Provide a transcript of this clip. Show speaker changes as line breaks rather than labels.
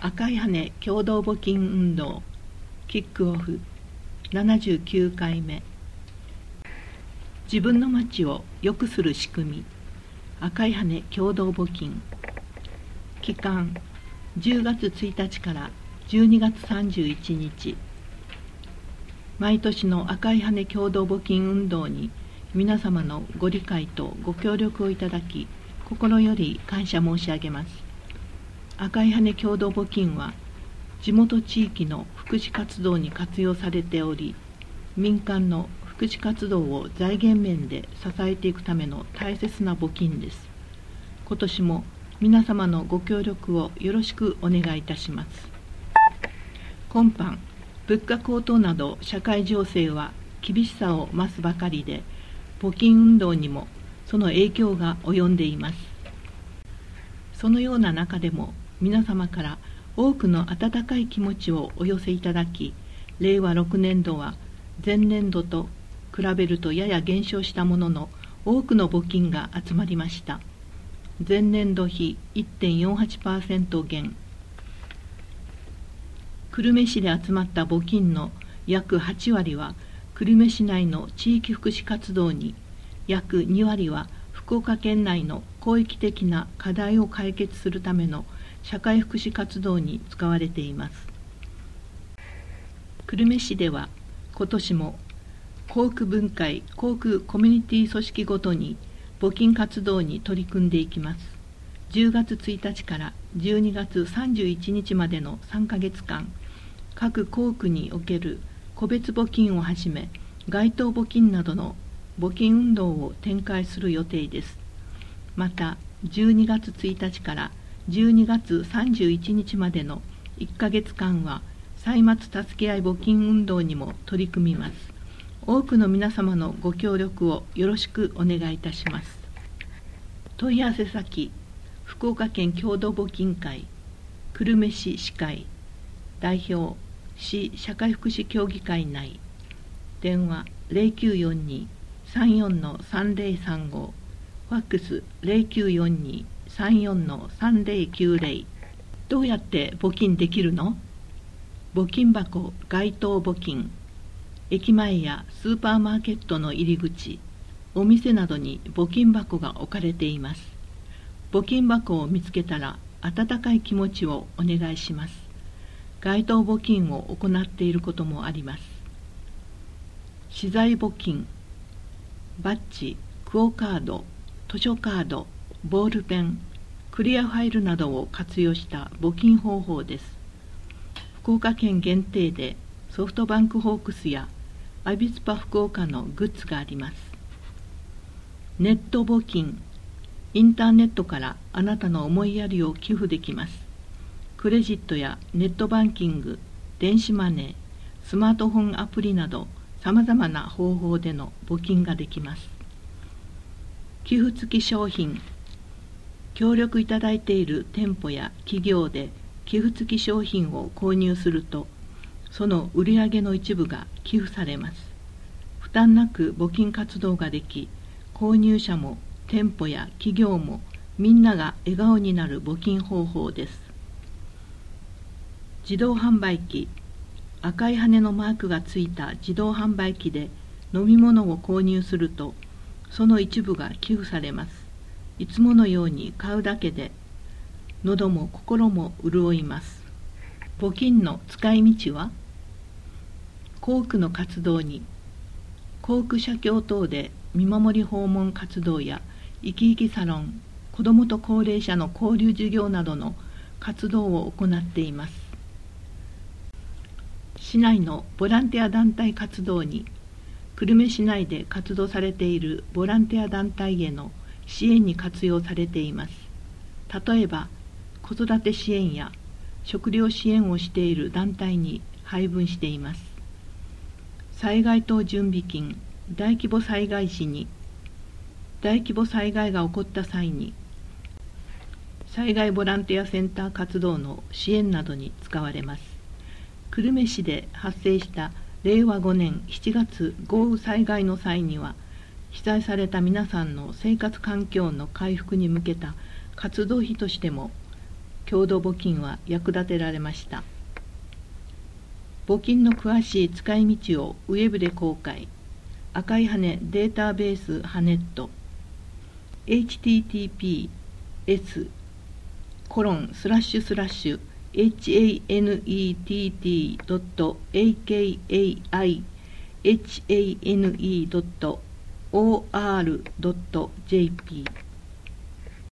赤い羽共同募金運動キックオフ79回目。自分の町を良くする仕組み、赤い羽共同募金。期間10月1日から12月31日。毎年の赤い羽共同募金運動に皆様のご理解とご協力をいただき、心より感謝申し上げます。赤い羽共同募金は地元地域の福祉活動に活用されており、民間の福祉活動を財源面で支えていくための大切な募金です。今年も皆様のご協力をよろしくお願いいたします。今般、物価高騰など社会情勢は厳しさを増すばかりで、募金運動にもその影響が及んでいます。そのような中でも皆様から多くの温かい気持ちをお寄せいただき、令和6年度は前年度と比べるとやや減少したものの、多くの募金が集まりました。前年度比 1.48% 減。久留米市で集まった募金の約8割は久留米市内の地域福祉活動に、約2割は福岡県内の広域的な課題を解決するための社会福祉活動に使われています。久留米市では今年も校区分会、校区コミュニティ組織ごとに募金活動に取り組んでいきます。10月1日から12月31日までの3ヶ月間、各校区における個別募金をはじめ、街頭募金などの募金運動を展開する予定です。また、12月1日から12月31日までの1ヶ月間は、歳末助け合い募金運動にも取り組みます。多くの皆様のご協力をよろしくお願いいたします。問い合わせ先、福岡県共同募金会、久留米市市会、代表、市社会福祉協議会内、電話0942-34-3035、ファックス0942-34-3090。どうやって募金できるの？募金箱街頭募金、駅前やスーパーマーケットの入り口、お店などに募金箱が置かれています。募金箱を見つけたら温かい気持ちをお願いします。街頭募金を行っていることもあります。資材募金、バッジ、クオカード、図書カード、ボールペン、クリアファイルなどを活用した募金方法です。福岡県限定でソフトバンクホークスやアビスパ福岡のグッズがあります。ネット募金、インターネットからあなたの思いやりを寄付できます。クレジットやネットバンキング、電子マネー、スマートフォンアプリなどさまざまな方法での募金ができます。寄付付き商品、協力いただいている店舗や企業で寄付付き商品を購入すると、その売上の一部が寄付されます。負担なく募金活動ができ、購入者も店舗や企業もみんなが笑顔になる募金方法です。自動販売機、赤い羽のマークがついた自動販売機で飲み物を購入すると、その一部が寄付されます。いつものように買うだけで、喉も心も潤います。募金の使い道は、校区の活動に、校区社協等で見守り訪問活動や生き生きサロン、子どもと高齢者の交流事業などの活動を行っています。市内のボランティア団体活動に、久留米市内で活動されているボランティア団体への支援に活用されています。例えば、子育て支援や食料支援をしている団体に配分しています。災害等準備金、大規模災害時に、大規模災害が起こった際に、災害ボランティアセンター活動の支援などに使われます。久留米市で発生した令和5年7月豪雨災害の際には、被災された皆さんの生活環境の回復に向けた活動費としても共同募金は役立てられました。募金の詳しい使い道をウェブで公開。赤い羽データベースハネット https://hanet.akihane.or.jp